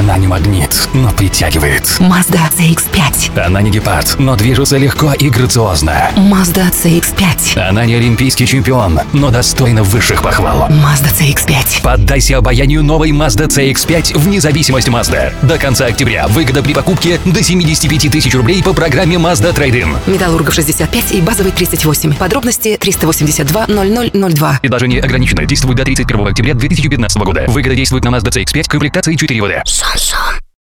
Она не магнит, но притягивает. Mazda CX-5. Она не гепард, но движется легко и грациозно. Mazda CX-5. Она не олимпийский чемпион, но достойна высших похвал. Mazda CX-5. Поддайся обаянию новой Mazda CX-5 вне зависимости Mazda. До конца октября выгода при покупке до 75 тысяч рублей по программе Mazda Trade-in. Металлургов 65 и базовый 38. Подробности 382-0002. И даже не ограничено. Действует до 31 октября 2015 года. Выгода действует на Mazda CX-5 комплектации 4 ВД. Шансон.